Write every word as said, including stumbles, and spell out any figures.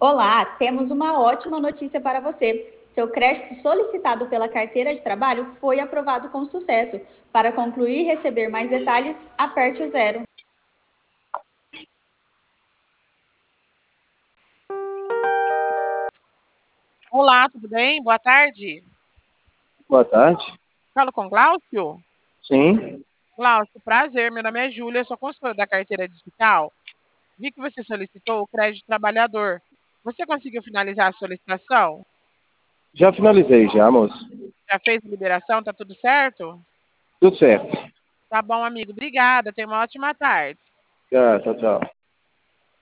Olá, temos uma ótima notícia para você. Seu crédito solicitado pela carteira de trabalho foi aprovado com sucesso. Para concluir e receber mais detalhes, aperte o zero. Olá, tudo bem? Boa tarde. Boa tarde. Falo com Glaucio? Sim. Glaucio, prazer. Meu nome é Júlia, sou consultora da carteira digital. Vi que você solicitou o crédito trabalhador. Você conseguiu finalizar a solicitação? Já finalizei já, moço. Já fez a liberação? Tá tudo certo? Tudo certo. Tá bom, amigo. Obrigada. Tenha uma ótima tarde. Já, tchau, tchau.